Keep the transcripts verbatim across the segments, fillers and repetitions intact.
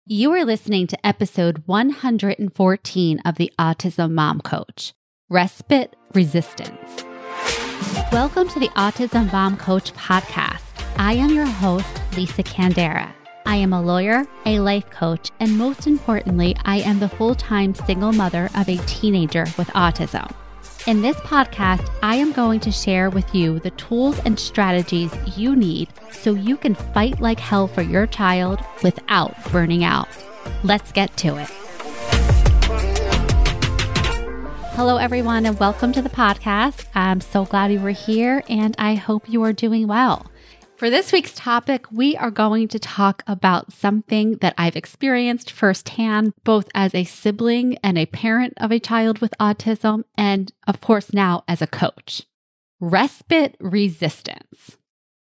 You are listening to episode one hundred fourteen of the Autism Mom Coach, Respite Resistance. Welcome to the Autism Mom Coach podcast. I am your host, Lisa Candera. I am a lawyer, a life coach, and most importantly, I am the full-time single mother of a teenager with autism. In this podcast, I am going to share with you the tools and strategies you need so you can fight like hell for your child without burning out. Let's get to it. Hello, everyone, and welcome to the podcast. I'm so glad you were here, and I hope you are doing well. For this week's topic, we are going to talk about something that I've experienced firsthand, both as a sibling and a parent of a child with autism, and of course now as a coach. Respite resistance.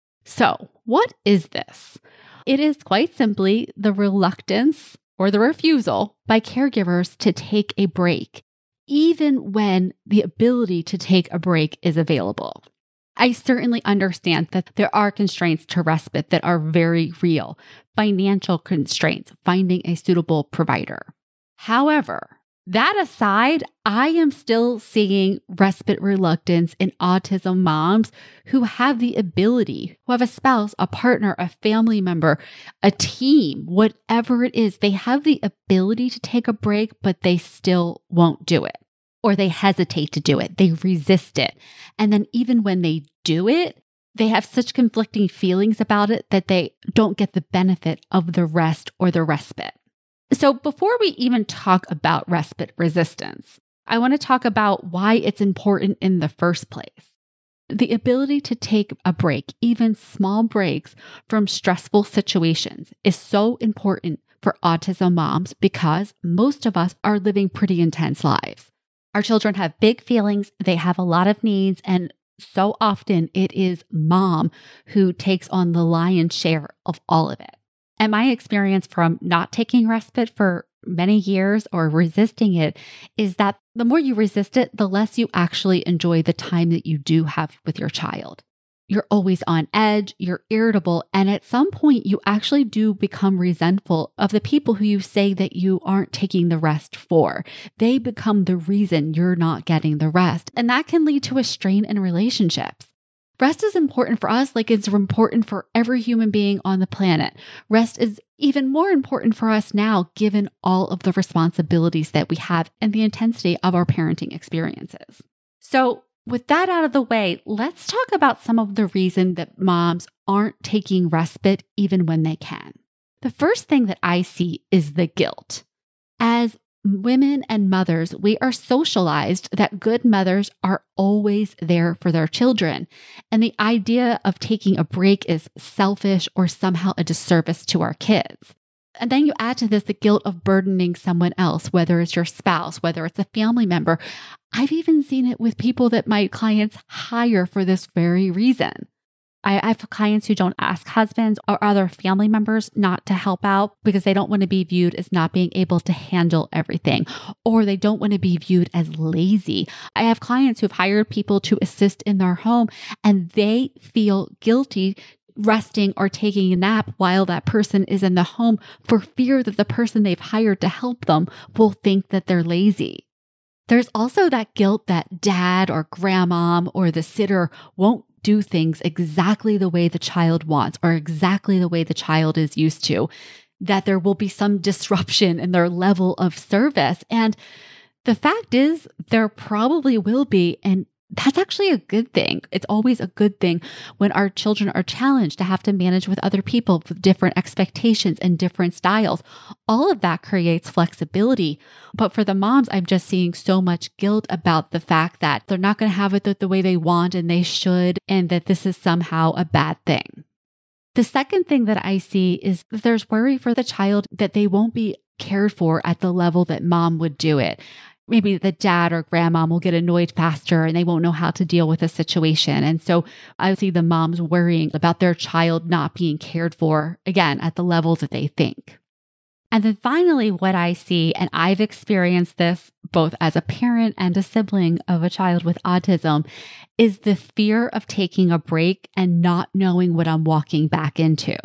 So, what is this? It is quite simply the reluctance or the refusal by caregivers to take a break, even when the ability to take a break is available. I certainly understand that there are constraints to respite that are very real, financial constraints, finding a suitable provider. However, that aside, I am still seeing respite reluctance in autism moms who have the ability, who have a spouse, a partner, a family member, a team, whatever it is, they have the ability to take a break, but they still won't do it. Or they hesitate to do it. They resist it. And then even when they do it, they have such conflicting feelings about it that they don't get the benefit of the rest or the respite. So before we even talk about respite resistance, I want to talk about why it's important in the first place. The ability to take a break, even small breaks from stressful situations, is so important for autism moms because most of us are living pretty intense lives. Our children have big feelings, they have a lot of needs, and so often it is mom who takes on the lion's share of all of it. And my experience from not taking respite for many years or resisting it is that the more you resist it, the less you actually enjoy the time that you do have with your child. You're always on edge, you're irritable, and at some point you actually do become resentful of the people who you say that you aren't taking the rest for. They become the reason you're not getting the rest, and that can lead to a strain in relationships. Rest is important for us like it's important for every human being on the planet. Rest is even more important for us now, given all of the responsibilities that we have and the intensity of our parenting experiences. So, with that out of the way, let's talk about some of the reason that moms aren't taking respite even when they can. The first thing that I see is the guilt. As women and mothers, we are socialized that good mothers are always there for their children. And the idea of taking a break is selfish or somehow a disservice to our kids. And then you add to this the guilt of burdening someone else, whether it's your spouse, whether it's a family member. I've even seen it with people that my clients hire for this very reason. I, I have clients who don't ask husbands or other family members not to help out because they don't want to be viewed as not being able to handle everything, or they don't want to be viewed as lazy. I have clients who've hired people to assist in their home and they feel guilty resting or taking a nap while that person is in the home for fear that the person they've hired to help them will think that they're lazy. There's also that guilt that dad or grandmom or the sitter won't do things exactly the way the child wants or exactly the way the child is used to, that there will be some disruption in their level of service. And the fact is, there probably will be, and that's actually a good thing. It's always a good thing when our children are challenged to have to manage with other people with different expectations and different styles. All of that creates flexibility. But for the moms, I'm just seeing so much guilt about the fact that they're not going to have it the, the way they want and they should, and that this is somehow a bad thing. The second thing that I see is that there's worry for the child that they won't be cared for at the level that mom would do it. Maybe the dad or grandma will get annoyed faster and they won't know how to deal with a situation. And so I see the moms worrying about their child not being cared for, again, at the level that they think. And then finally, what I see, and I've experienced this both as a parent and a sibling of a child with autism, is the fear of taking a break and not knowing what I'm walking back into.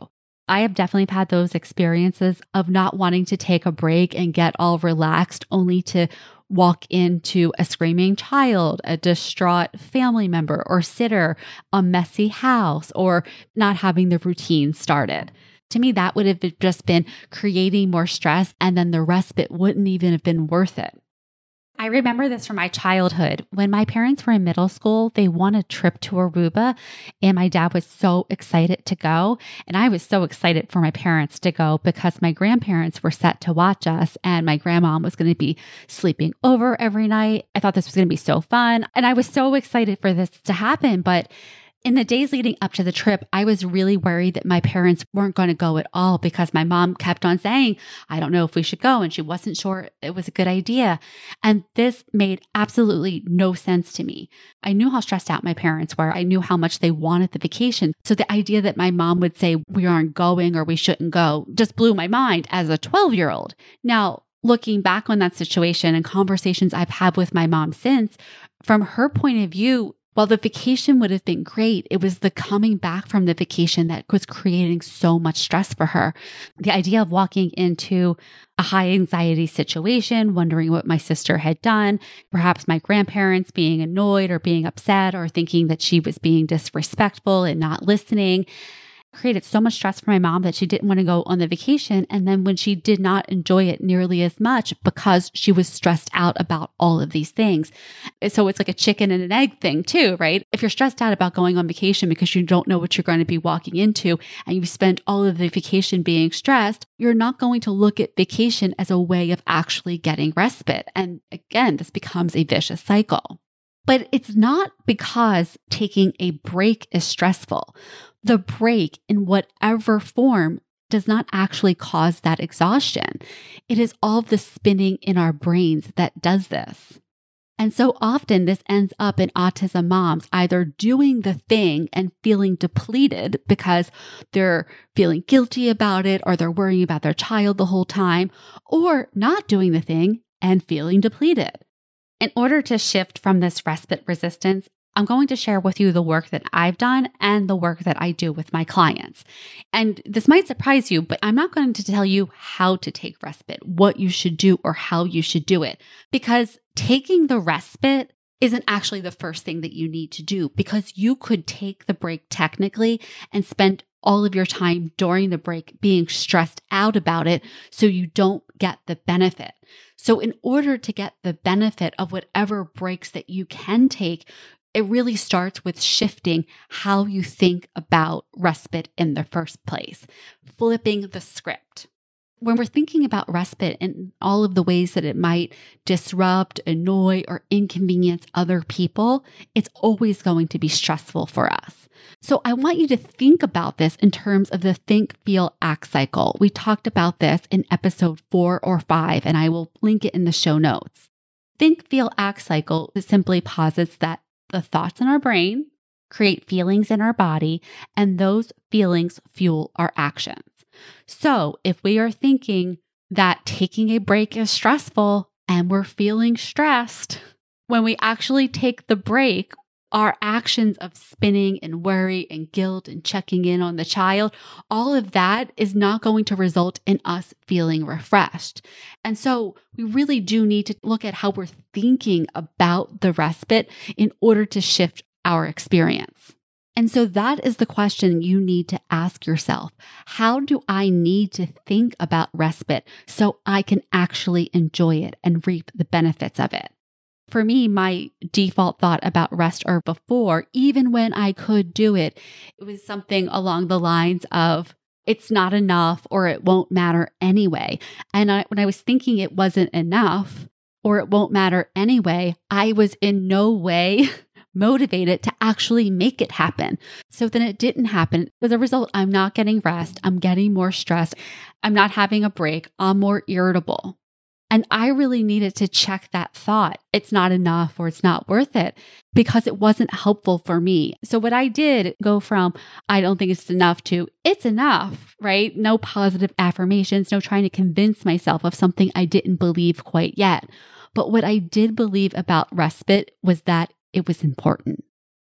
I have definitely had those experiences of not wanting to take a break and get all relaxed only to walk into a screaming child, a distraught family member or sitter, a messy house, or not having the routine started. To me, that would have just been creating more stress, and then the respite wouldn't even have been worth it. I remember this from my childhood. When my parents were in middle school, they won a trip to Aruba, and my dad was so excited to go. And I was so excited for my parents to go because my grandparents were set to watch us, and my grandma was going to be sleeping over every night. I thought this was going to be so fun. And I was so excited for this to happen. But in the days leading up to the trip, I was really worried that my parents weren't going to go at all because my mom kept on saying, I don't know if we should go. And she wasn't sure it was a good idea. And this made absolutely no sense to me. I knew how stressed out my parents were. I knew how much they wanted the vacation. So the idea that my mom would say we aren't going or we shouldn't go just blew my mind as a twelve-year-old. Now, looking back on that situation and conversations I've had with my mom since, from her point of view, while the vacation would have been great, it was the coming back from the vacation that was creating so much stress for her. The idea of walking into a high anxiety situation, wondering what my sister had done, perhaps my grandparents being annoyed or being upset or thinking that she was being disrespectful and not listening, created so much stress for my mom that she didn't want to go on the vacation. And then when she did not enjoy it nearly as much because she was stressed out about all of these things. So it's like a chicken and an egg thing too, right? If you're stressed out about going on vacation because you don't know what you're going to be walking into and you spend all of the vacation being stressed, you're not going to look at vacation as a way of actually getting respite. And again, this becomes a vicious cycle. But it's not because taking a break is stressful. The break, in whatever form, does not actually cause that exhaustion. It is all the spinning in our brains that does this. And so often this ends up in autism moms either doing the thing and feeling depleted because they're feeling guilty about it or they're worrying about their child the whole time, or not doing the thing and feeling depleted. In order to shift from this respite resistance, I'm going to share with you the work that I've done and the work that I do with my clients. And this might surprise you, but I'm not going to tell you how to take respite, what you should do, or how you should do it, because taking the respite isn't actually the first thing that you need to do, because you could take the break technically and spend all of your time during the break being stressed out about it so you don't get the benefit. So in order to get the benefit of whatever breaks that you can take, it really starts with shifting how you think about respite in the first place, flipping the script. When we're thinking about respite and all of the ways that it might disrupt, annoy, or inconvenience other people, it's always going to be stressful for us. So I want you to think about this in terms of the think, feel, act cycle. We talked about this in episode four or five, and I will link it in the show notes. Think, feel, act cycle simply posits that the thoughts in our brain create feelings in our body, and those feelings fuel our actions. So if we are thinking that taking a break is stressful and we're feeling stressed, when we actually take the break, our actions of spinning and worry and guilt and checking in on the child, all of that is not going to result in us feeling refreshed. And so we really do need to look at how we're thinking about the respite in order to shift our experience. And so that is the question you need to ask yourself. How do I need to think about respite so I can actually enjoy it and reap the benefits of it? For me, my default thought about rest or before, even when I could do it, it was something along the lines of, it's not enough or it won't matter anyway. And I, when I was thinking it wasn't enough or it won't matter anyway, I was in no way motivated to actually make it happen. So then it didn't happen. As a result, I'm not getting rest. I'm getting more stressed. I'm not having a break. I'm more irritable. And I really needed to check that thought. It's not enough or it's not worth it because it wasn't helpful for me. So what I did go from, I don't think it's enough to it's enough, right? No positive affirmations, no trying to convince myself of something I didn't believe quite yet. But what I did believe about respite was that it was important.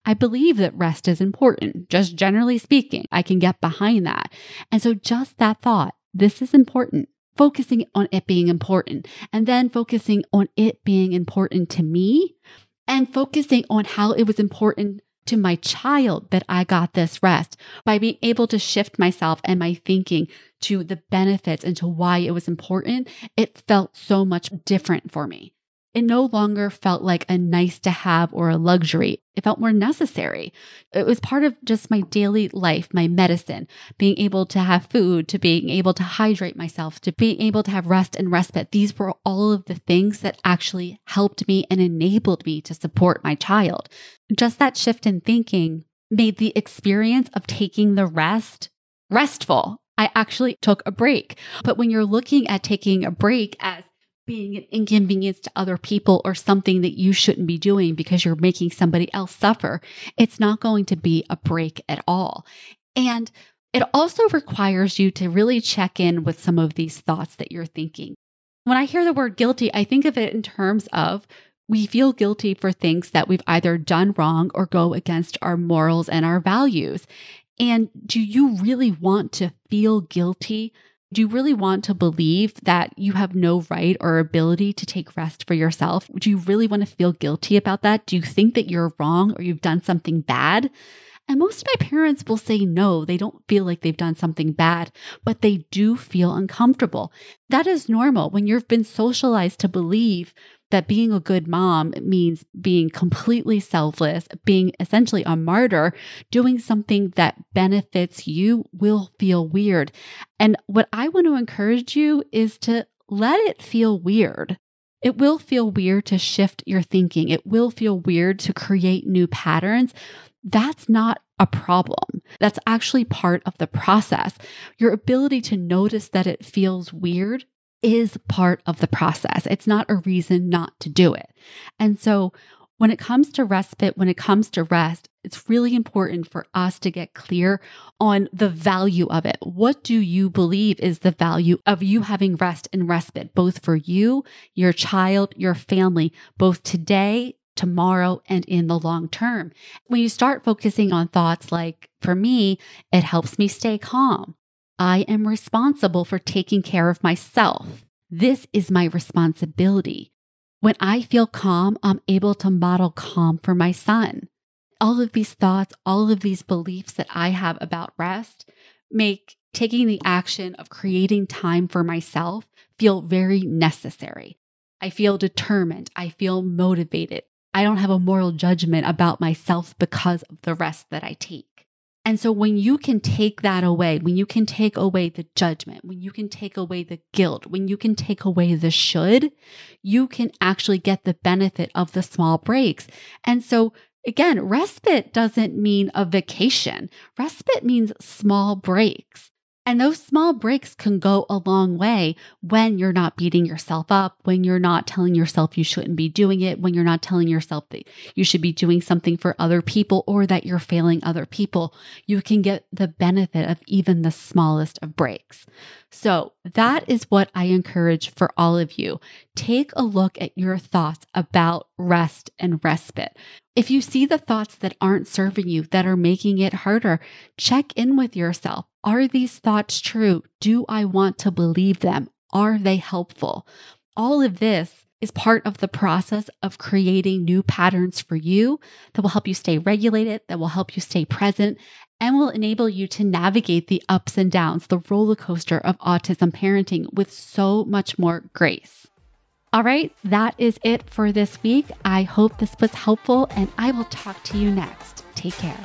I believe that rest is important. Just generally speaking, I can get behind that. And so just that thought, this is important, focusing on it being important, and then focusing on it being important to me, and focusing on how it was important to my child that I got this rest by being able to shift myself and my thinking to the benefits and to why it was important. It felt so much different for me. It no longer felt like a nice to have or a luxury. It felt more necessary. It was part of just my daily life, my medicine, being able to have food, to being able to hydrate myself, to being able to have rest and respite. These were all of the things that actually helped me and enabled me to support my child. Just that shift in thinking made the experience of taking the rest restful. I actually took a break. But when you're looking at taking a break as being an inconvenience to other people or something that you shouldn't be doing because you're making somebody else suffer, it's not going to be a break at all. And it also requires you to really check in with some of these thoughts that you're thinking. When I hear the word guilty, I think of it in terms of we feel guilty for things that we've either done wrong or go against our morals and our values. And do you really want to feel guilty? Do you really want to believe that you have no right or ability to take rest for yourself? Do you really want to feel guilty about that? Do you think that you're wrong or you've done something bad? And most of my parents will say no, they don't feel like they've done something bad, but they do feel uncomfortable. That is normal when you've been socialized to believe that being a good mom means being completely selfless, being essentially a martyr. Doing something that benefits you will feel weird. And what I want to encourage you is to let it feel weird. It will feel weird to shift your thinking. It will feel weird to create new patterns. That's not a problem. That's actually part of the process. Your ability to notice that it feels weird is part of the process. It's not a reason not to do it. And so when it comes to respite, when it comes to rest, it's really important for us to get clear on the value of it. What do you believe is the value of you having rest and respite, both for you, your child, your family, both today, tomorrow, and in the long term? When you start focusing on thoughts like, for me, it helps me stay calm. I am responsible for taking care of myself. This is my responsibility. When I feel calm, I'm able to model calm for my son. All of these thoughts, all of these beliefs that I have about rest make taking the action of creating time for myself feel very necessary. I feel determined. I feel motivated. I don't have a moral judgment about myself because of the rest that I take. And so when you can take that away, when you can take away the judgment, when you can take away the guilt, when you can take away the should, you can actually get the benefit of the small breaks. And so again, respite doesn't mean a vacation. Respite means small breaks. And those small breaks can go a long way when you're not beating yourself up, when you're not telling yourself you shouldn't be doing it, when you're not telling yourself that you should be doing something for other people or that you're failing other people. You can get the benefit of even the smallest of breaks. So that is what I encourage for all of you. Take a look at your thoughts about rest and respite. If you see the thoughts that aren't serving you, that are making it harder, check in with yourself. Are these thoughts true? Do I want to believe them? Are they helpful? All of this is part of the process of creating new patterns for you that will help you stay regulated, that will help you stay present, and will enable you to navigate the ups and downs, the roller coaster of autism parenting with so much more grace. All right, that is it for this week. I hope this was helpful, and I will talk to you next. Take care.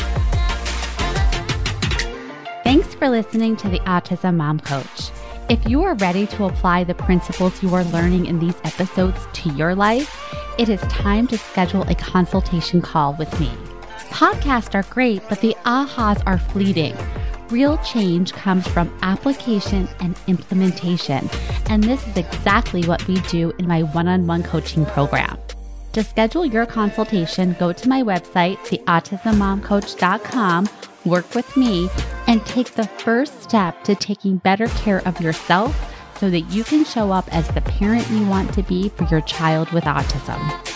Thanks for listening to the Autism Mom Coach. If you are ready to apply the principles you are learning in these episodes to your life, it is time to schedule a consultation call with me. Podcasts are great, but the ahas are fleeting. Real change comes from application and implementation, and this is exactly what we do in my one-on-one coaching program. To schedule your consultation, go to my website, the autism mom coach dot com, work with me, and take the first step to taking better care of yourself so that you can show up as the parent you want to be for your child with autism.